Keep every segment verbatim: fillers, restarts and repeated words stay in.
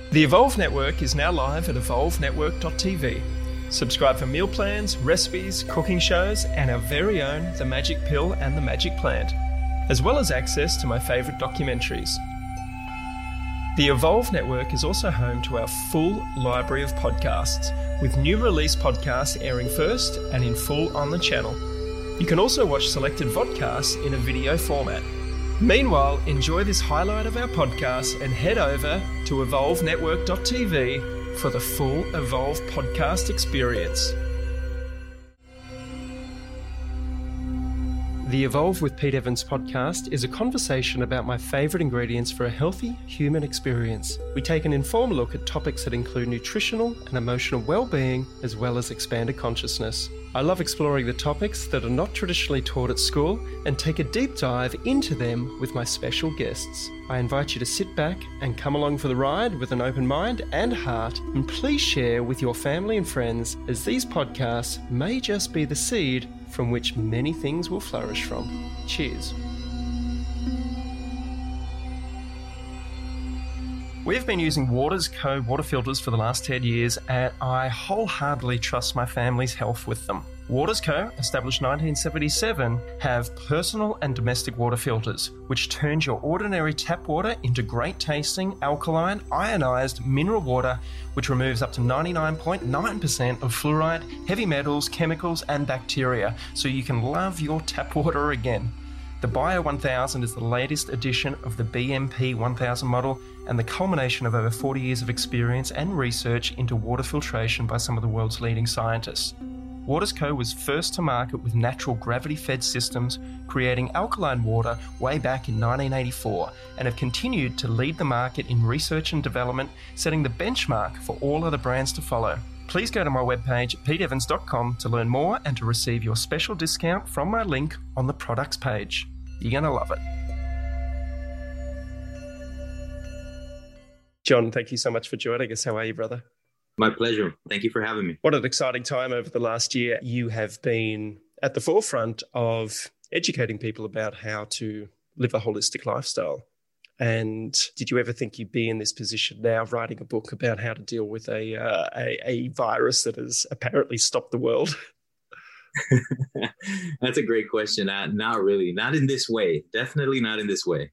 The Evolve Network is now live at evolve network dot t v. Subscribe for meal plans, recipes, cooking shows, and our very own The Magic Pill and The Magic Plant, as well as access to my favourite documentaries. The Evolve Network is also home to our full library of podcasts, with new release podcasts airing first and in full on the channel. You can also watch selected vodcasts in a video format. Meanwhile, enjoy this highlight of our podcast and head over to evolve network dot t v for the full Evolve podcast experience. The Evolve with Pete Evans podcast is a conversation about my favourite ingredients for a healthy human experience. We take an informed look at topics that include nutritional and emotional well-being, as well as expanded consciousness. I love exploring the topics that are not traditionally taught at school and take a deep dive into them with my special guests. I invite you to sit back and come along for the ride with an open mind and heart, and please share with your family and friends, as these podcasts may just be the seed from which many things will flourish from. Cheers. We've been using Waters Co water filters for the last ten years, and I wholeheartedly trust my family's health with them. Waters Co, established nineteen seventy-seven, have personal and domestic water filters, which turns your ordinary tap water into great tasting, alkaline, ionized mineral water, which removes up to ninety-nine point nine percent of fluoride, heavy metals, chemicals, and bacteria, so you can love your tap water again. The Bio one thousand is the latest edition of the B M P one thousand model and the culmination of over forty years of experience and research into water filtration by some of the world's leading scientists. Waters Co was first to market with natural gravity-fed systems, creating alkaline water way back in nineteen eighty-four, and have continued to lead the market in research and development, setting the benchmark for all other brands to follow. Please go to my webpage, pete evans dot com, to learn more and to receive your special discount from my link on the products page. You're going to love it. John, thank you so much for joining us. How are you, brother? My pleasure. Thank you for having me. What an exciting time over the last year. You have been at the forefront of educating people about how to live a holistic lifestyle. And did you ever think you'd be in this position now, writing a book about how to deal with a uh, a, a virus that has apparently stopped the world? That's a great question. Uh, not really. Not in this way. Definitely not in this way.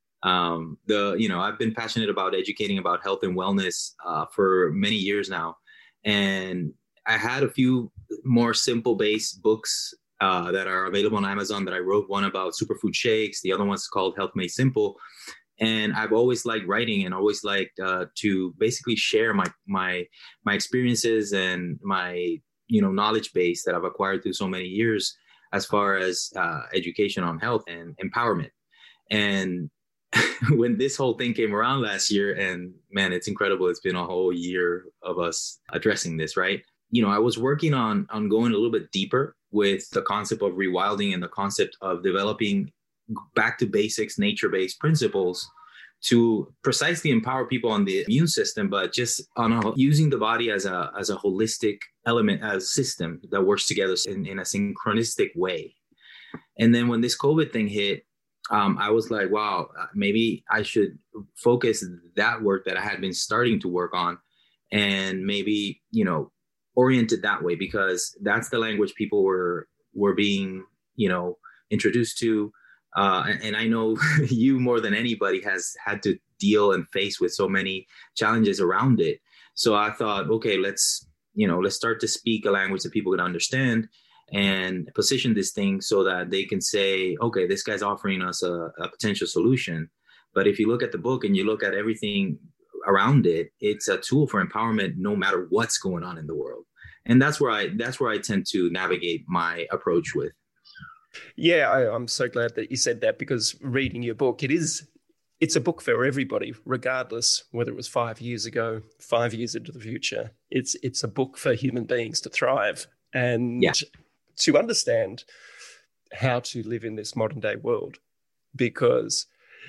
Um, the you know, I've been passionate about educating about health and wellness uh, for many years now. And I had a few more simple based books uh, that are available on Amazon that I wrote. One about superfood shakes. The other one's called Health Made Simple. And I've always liked writing and always liked uh, to basically share my my my experiences and my you know knowledge base that I've acquired through so many years as far as uh, education on health and empowerment. And when this whole thing came around last year, and man, it's incredible. It's been a whole year of us addressing this, right? You know, I was working on on going a little bit deeper with the concept of rewilding and the concept of developing back to basics, nature-based principles to precisely empower people on the immune system, but just on a, using the body as a as a holistic element, as a system that works together in, in a synchronistic way. And then when this COVID thing hit, um, I was like, wow, maybe I should focus that work that I had been starting to work on and maybe, you know, orient it that way, because that's the language people were were being, you know, introduced to. Uh, and, and I know you more than anybody has had to deal and face with so many challenges around it. So I thought, okay, let's, you know, let's start to speak a language that people can understand and position this thing so that they can say, okay, this guy's offering us a, a potential solution. But if you look at the book and you look at everything around it, it's a tool for empowerment no matter what's going on in the world. And that's where I that's where I tend to navigate my approach with. Yeah, I, I'm so glad that you said that, because reading your book, it is, it's a book for everybody, regardless whether it was five years ago, five years into the future. It's it's a book for human beings to thrive and yeah. to understand how to live in this modern day world, because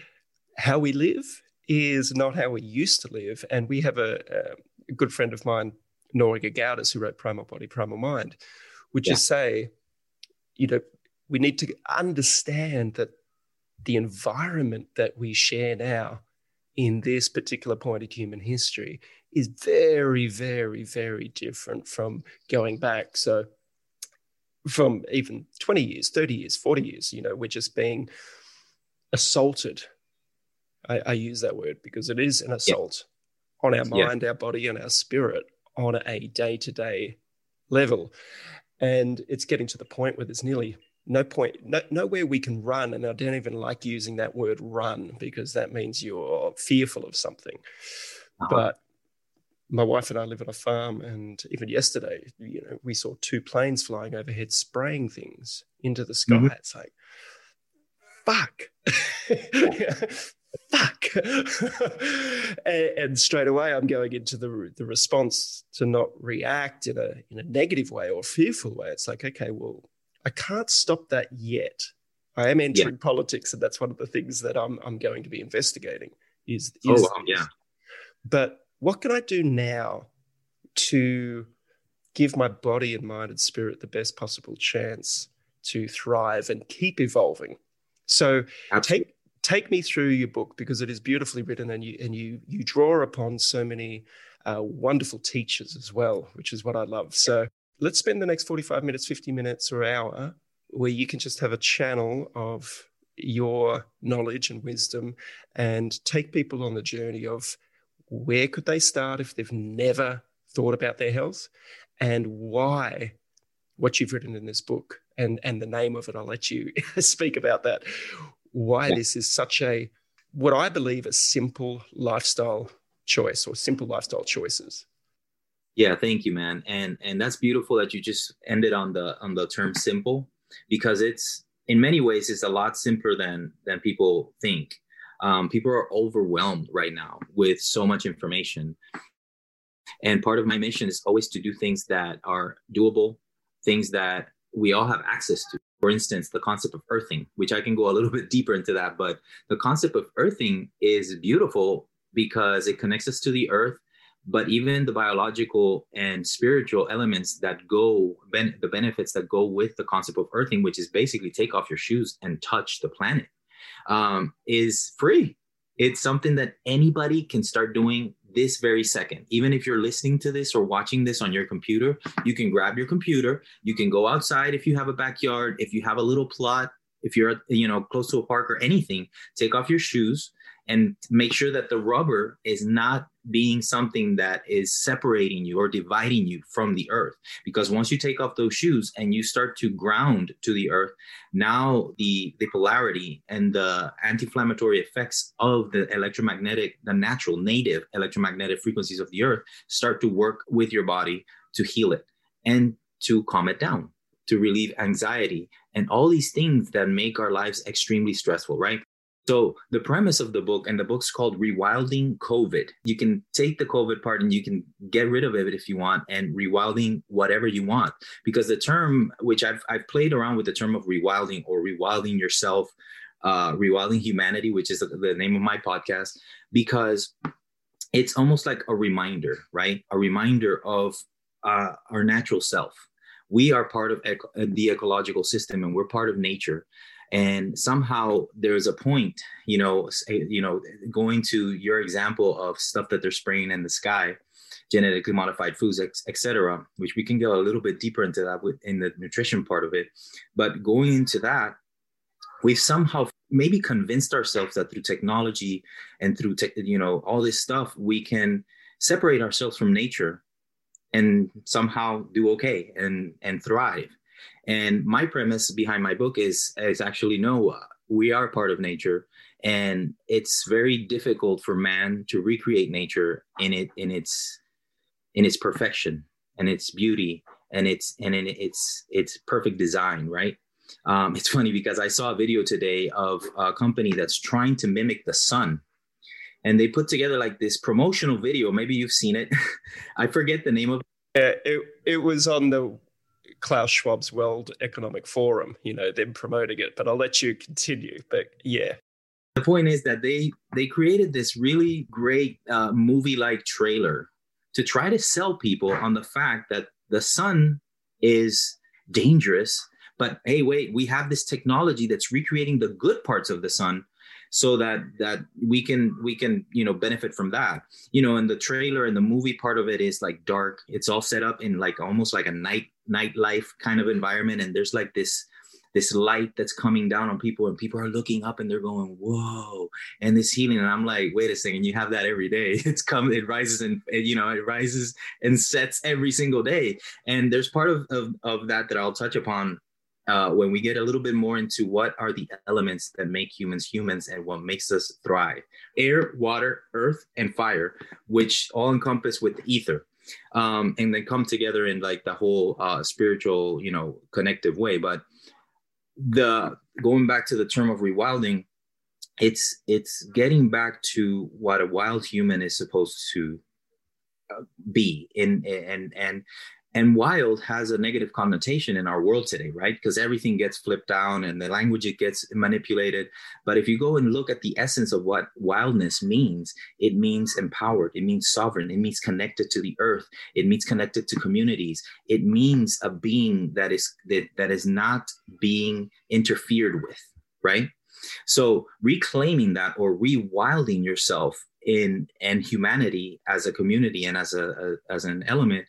how we live is not how we used to live. And we have a, a good friend of mine, Noriga Gaudas, who wrote Primal Body, Primal Mind, which yeah. is say, you know, we need to understand that the environment that we share now in this particular point in human history is very, very, very different from going back. So from even twenty years, thirty years, forty years, you know, we're just being assaulted. I, I use that word because it is an assault yeah. on our mind, yeah. our body, and our spirit on a day-to-day level. And it's getting to the point where there's nearly no point, no, nowhere we can run. And I don't even like using that word run because that means you're fearful of something. Uh-huh. But my wife and I live on a farm, and even yesterday, you know, we saw two planes flying overhead, spraying things into the sky. Mm-hmm. It's like, fuck, fuck. and, and straight away, I'm going into the the response to not react in a in a negative way or fearful way. It's like, okay, well, I can't stop that yet. I am entering yeah. politics, and that's one of the things that I'm I'm going to be investigating. Is, is oh wow, yeah, but what can I do now to give my body and mind and spirit the best possible chance to thrive and keep evolving? So Absolutely. take take me through your book, because it is beautifully written, and you and you you draw upon so many uh, wonderful teachers as well, which is what I love. So let's spend the next forty-five minutes, fifty minutes or hour where you can just have a channel of your knowledge and wisdom and take people on the journey of where could they start if they've never thought about their health, and why what you've written in this book and, and the name of it, I'll let you speak about that, why yeah. this is such a, what I believe, a simple lifestyle choice or simple lifestyle choices. Yeah, thank you, man. And and that's beautiful that you just ended on the on the term simple, because it's in many ways it's a lot simpler than than people think. Um, people are overwhelmed right now with so much information. And part of my mission is always to do things that are doable, things that we all have access to. For instance, the concept of earthing, which I can go a little bit deeper into that. But the concept of earthing is beautiful because it connects us to the earth. But even the biological and spiritual elements that go, ben- the benefits that go with the concept of earthing, which is basically take off your shoes and touch the planet. Um, is free. It's something that anybody can start doing this very second. Even if you're listening to this or watching this on your computer, you can grab your computer. You can go outside if you have a backyard, if you have a little plot, if you're, you know, close to a park or anything, take off your shoes and make sure that the rubber is not being something that is separating you or dividing you from the earth. Because once you take off those shoes and you start to ground to the earth, now the, the polarity and the anti-inflammatory effects of the electromagnetic, the natural native electromagnetic frequencies of the earth start to work with your body to heal it and to calm it down, to relieve anxiety and all these things that make our lives extremely stressful, right? So the premise of the book, and the book's called Rewilding COVID. You can take the COVID part and you can get rid of it if you want, and rewilding whatever you want. Because the term, which I've I've played around with the term of rewilding or rewilding yourself, uh, rewilding humanity, which is the, the name of my podcast, because it's almost like a reminder, right? A reminder of uh, our natural self. We are part of eco- the ecological system, and we're part of nature. And somehow there's a point, you know, you know, going to your example of stuff that they're spraying in the sky, genetically modified foods, et cetera, which we can go a little bit deeper into that with, in the nutrition part of it. But going into that, we've somehow maybe convinced ourselves that through technology and through, te- you know, all this stuff, we can separate ourselves from nature and somehow do okay and, and thrive. And my premise behind my book is, is actually, no, uh, we are part of nature, and it's very difficult for man to recreate nature in it, in its, in its perfection and its beauty and its, and in its, its perfect design. Right. Um, it's funny because I saw a video today of a company that's trying to mimic the sun, and they put together like this promotional video. Maybe you've seen it. I forget the name of it. Yeah, it, it was on the Klaus Schwab's World Economic Forum, you know, them promoting it, but I'll let you continue. But yeah. The point is that they they created this really great uh, movie-like trailer to try to sell people on the fact that the sun is dangerous, but hey, wait, we have this technology that's recreating the good parts of the sun so that that we can we can you know benefit from that. You know, and the trailer and the movie part of it is like dark. It's all set up in like almost like a night nightlife kind of environment, and there's like this this light that's coming down on people, and people are looking up and they're going, whoa, and this healing. And I'm like, wait a second, you have that every day. It's come, it rises and, you know, it rises and sets every single day. And there's part of, of, of that that I'll touch upon uh, when we get a little bit more into what are the elements that make humans humans and what makes us thrive. Air, water, earth, and fire, which all encompass with the ether. Um, and then come together in like the whole uh, spiritual, you know, connective way. But the going back to the term of rewilding, it's it's getting back to what a wild human is supposed to uh, be in and and and wild has a negative connotation in our world today, right? Because everything gets flipped down and the language, it gets manipulated. But if you go and look at the essence of what wildness means, it means empowered, it means sovereign, it means connected to the earth, it means connected to communities, it means a being that is that, that is not being interfered with, right? So reclaiming that or rewilding yourself in and humanity as a community and as a, a as an element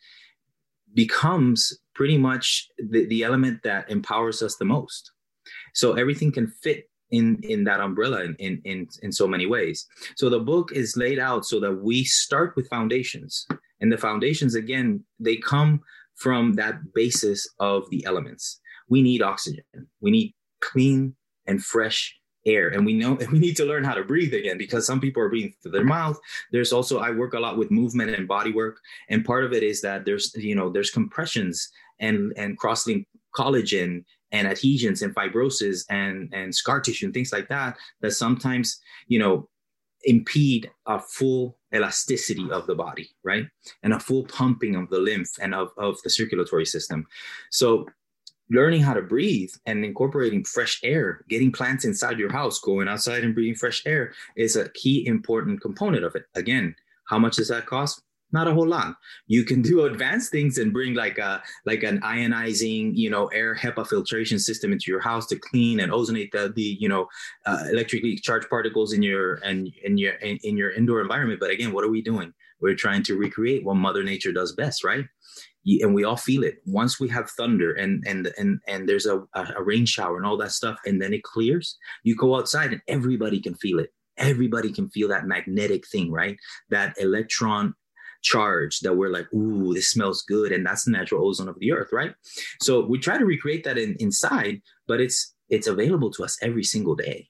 becomes pretty much the, the element that empowers us the most. So everything can fit in, in that umbrella in, in, in, in so many ways. So the book is laid out so that we start with foundations. And the foundations, again, they come from that basis of the elements. We need oxygen. We need clean and fresh air. And we know we need to learn how to breathe again, because some people are breathing through their mouth. There's also, I work a lot with movement and body work. And part of it is that there's, you know, there's compressions and, and cross-link collagen and adhesions and fibrosis and, and scar tissue and things like that, that sometimes, you know, impede a full elasticity of the body, right? And a full pumping of the lymph and of, of the circulatory system. So learning how to breathe and incorporating fresh air, getting plants inside your house, going outside and breathing fresh air is a key important component of it. Again, how much does that cost? Not a whole lot. You can do advanced things and bring like a like an ionizing, you know, air HEPA filtration system into your house to clean and ozonate the, the you know, uh, electrically charged particles in your and in your in, in your indoor environment. But again, what are we doing? We're trying to recreate what Mother Nature does best, right? And we all feel it. Once we have thunder and and and and there's a, a rain shower and all that stuff, and then it clears, you go outside and everybody can feel it. Everybody can feel that magnetic thing, right? That electron charge that we're like, ooh, this smells good. And that's the natural ozone of the earth, right? So we try to recreate that in, inside, but it's it's available to us every single day.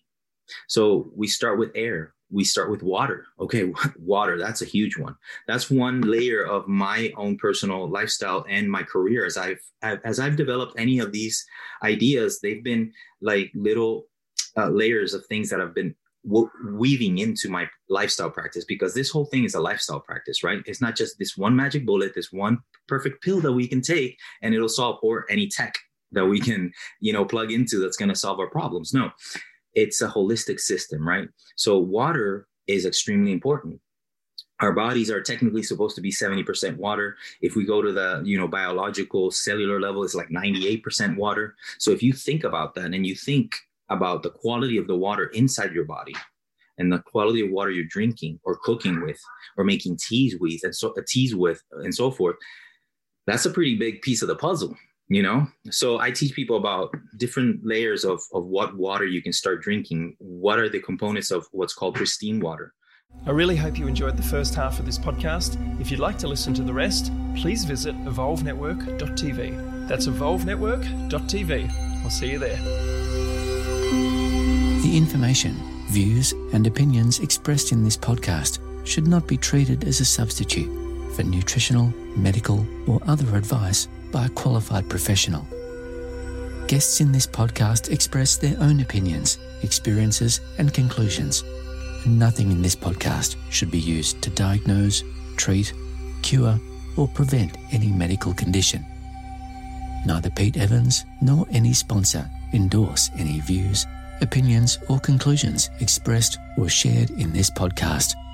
So we start with air. We start with water. Okay, water, that's a huge one. That's one layer of my own personal lifestyle and my career. As I've as I've developed any of these ideas, they've been like little uh, layers of things that I've been w- weaving into my lifestyle practice, because this whole thing is a lifestyle practice, right? It's not just this one magic bullet, this one perfect pill that we can take and it'll solve, or any tech that we can, you know, plug into that's going to solve our problems. No. It's a holistic system, right? So water is extremely important. Our bodies are technically supposed to be seventy percent water. If we go to the, you know, biological cellular level, it's like ninety-eight percent water. So if you think about that and you think about the quality of the water inside your body and the quality of water you're drinking or cooking with or making teas with and so teas with and so forth, that's a pretty big piece of the puzzle. You know, so I teach people about different layers of, of what water you can start drinking. What are the components of what's called pristine water? I really hope you enjoyed the first half of this podcast. If you'd like to listen to the rest, please visit evolve network dot t v. That's evolve network dot t v. I'll see you there. The information, views, and opinions expressed in this podcast should not be treated as a substitute for nutritional, medical, or other advice by a qualified professional. Guests in this podcast express their own opinions, experiences, and conclusions. Nothing in this podcast should be used to diagnose, treat, cure, or prevent any medical condition. Neither Pete Evans nor any sponsor endorse any views, opinions, or conclusions expressed or shared in this podcast.